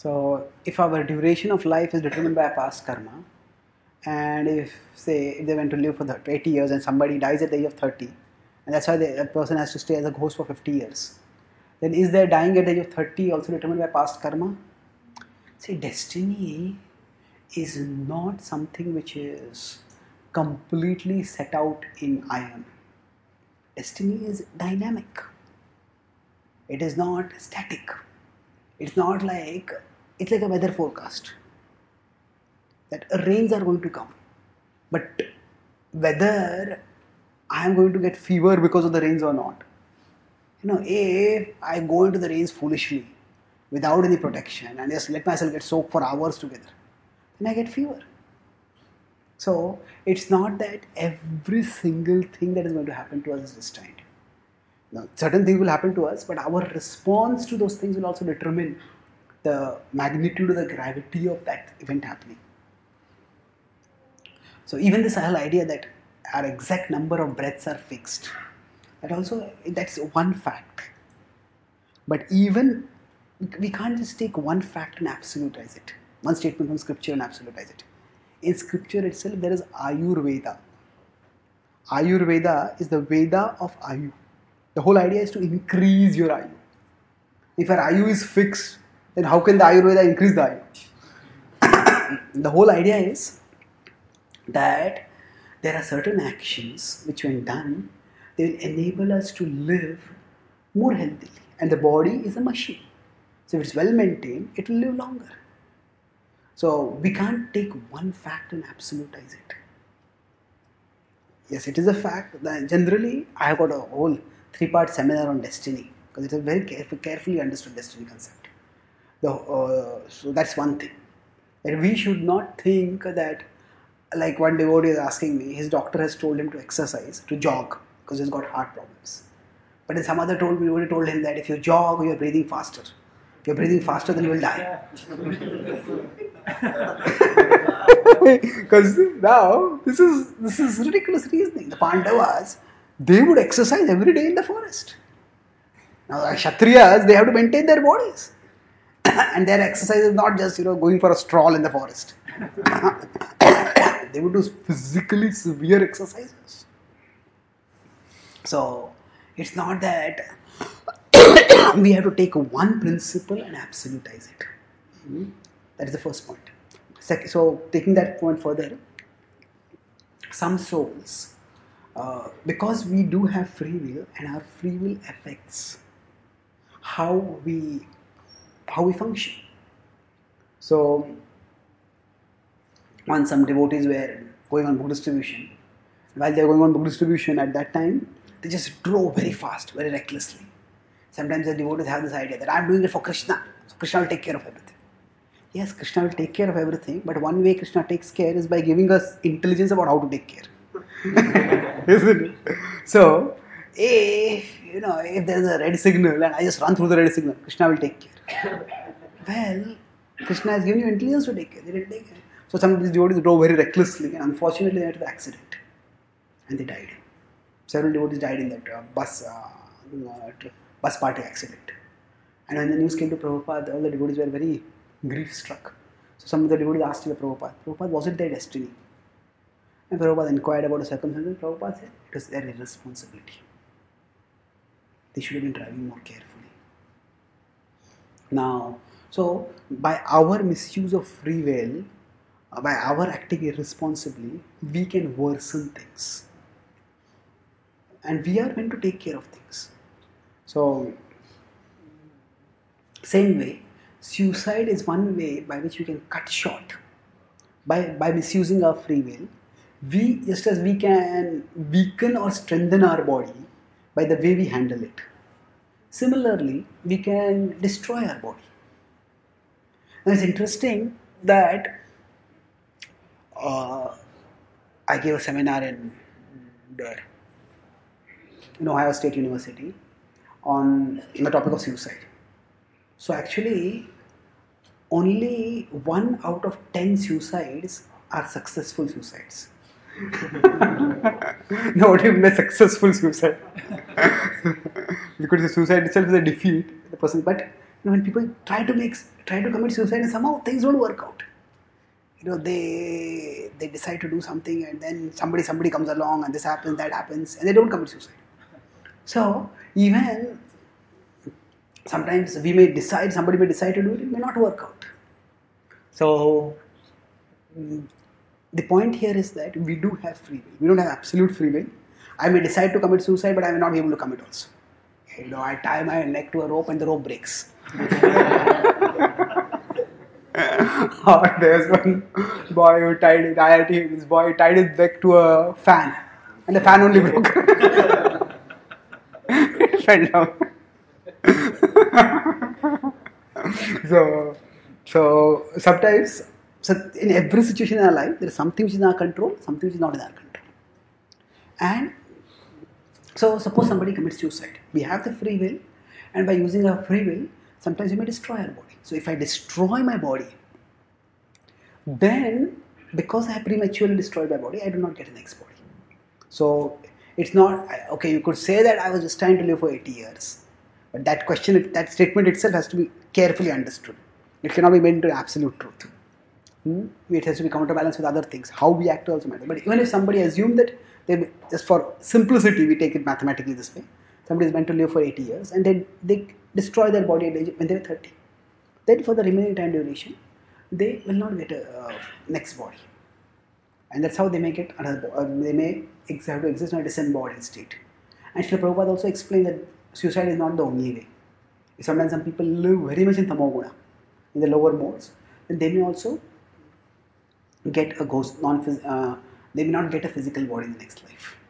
So if our duration of life is determined by past karma, and if they went to live for 80 years and somebody dies at the age of 30, and that's why a person has to stay as a ghost for 50 years, then is their dying at the age of 30 also determined by past karma? See, destiny is not something which is completely set out in iron. Destiny is dynamic. It is not static. It's not like, it's like a weather forecast. That rains are going to come. But whether I am going to get fever because of the rains or not. If I go into the rains foolishly, without any protection, and just let myself get soaked for hours together, then I get fever. So it's not that every single thing that is going to happen to us is destined. Now, certain things will happen to us, but our response to those things will also determine the magnitude or the gravity of that event happening. So even this whole idea that our exact number of breaths are fixed, that's one fact. But even we can't just take one fact and absolutize it, one statement from scripture and absolutize it. In scripture itself, there is Ayurveda. Ayurveda is the Veda of Ayu. The whole idea is to increase your Ayu. If our Ayu is fixed, then how can the Ayurveda increase the Ayu? The whole idea is that there are certain actions which, when done, they will enable us to live more healthily. And the body is a machine. So if it's well maintained, it will live longer. So we can't take one fact and absolutize it. Yes, it is a fact that generally I have got a whole 3-part seminar on destiny, because it's a very carefully understood destiny concept. So that's one thing. That we should not think that, like one devotee is asking me, his doctor has told him to exercise, to jog, because he's got heart problems. But then some other devotee told him that if you jog, you're breathing faster. If you're breathing faster, then you will die. Because now, this is ridiculous reasoning. The Pandavas, they would exercise every day in the forest. Now, the Kshatriyas, they have to maintain their bodies. And their exercise is not just, going for a stroll in the forest. They would do physically severe exercises. So, it's not that we have to take one principle and absolutize it. That is the first point. So, taking that point further, some souls, because we do have free will, and our free will affects how we function. So, once some devotees were going on book distribution. While they were going on book distribution at that time, they just drove very fast, very recklessly. Sometimes the devotees have this idea that I'm doing it for Krishna, so Krishna will take care of everything. Yes, Krishna will take care of everything, but one way Krishna takes care is by giving us intelligence about how to take care. Isn't it? So, if there's a red signal and I just run through the red signal, Krishna will take care. Well, Krishna has given you intelligence to take care. They didn't take care. So some of these devotees drove very recklessly, and unfortunately they had an accident. And they died. Several devotees died in that bus party accident. And when the news came to Prabhupada, all the devotees were very grief-struck. So some of the devotees asked the Prabhupada, was it their destiny? And Prabhupada inquired about the circumstances. Prabhupada said, it was their irresponsibility. They should have been driving more carefully. Now, so by our misuse of free will, by our acting irresponsibly, we can worsen things. And we are meant to take care of things. So, same way, suicide is one way by which we can cut short. By misusing our free will, just as we can weaken or strengthen our body by the way we handle it. Similarly, we can destroy our body. Now it's interesting that I gave a seminar in Ohio State University on the topic of suicide. So actually, only 1 out of 10 suicides are successful suicides. Now, what do you mean by successful suicide? Because the suicide itself is a defeat, the person. But When people try to commit suicide and somehow things don't work out, they decide to do something, and then somebody comes along and this happens, that happens, and they don't commit suicide. So even sometimes somebody may decide to do it may not work out. So the point here is that we do have free will. We don't have absolute free will. I may decide to commit suicide, but I may not be able to commit also. I tie my neck to a rope and the rope breaks. Or there's one boy who tied his IIT, this boy tied his neck to a fan, and the fan only broke. It fell down. So sometimes, in every situation in our life, there is something which is in our control, something which is not in our control. And so suppose somebody commits suicide. We have the free will, and by using our free will, sometimes we may destroy our body. So if I destroy my body, then because I have prematurely destroyed my body, I do not get a next body. So it's not, okay, you could say that I was just trying to live for 80 years. But that statement itself has to be carefully understood. It cannot be made into absolute truth. It has to be counterbalanced with other things. How we act also matters. But even if somebody assumes that, just for simplicity, we take it mathematically this way. Somebody is meant to live for 80 years and they destroy their body when they are 30. Then for the remaining time duration, they will not get a next body. And that's how they may get another body. They may have to exist in a disembodied state. And Srila Prabhupada also explained that suicide is not the only way. Sometimes some people live very much in tamoguna, in the lower modes, and they may also get a ghost, they may not get a physical body in the next life.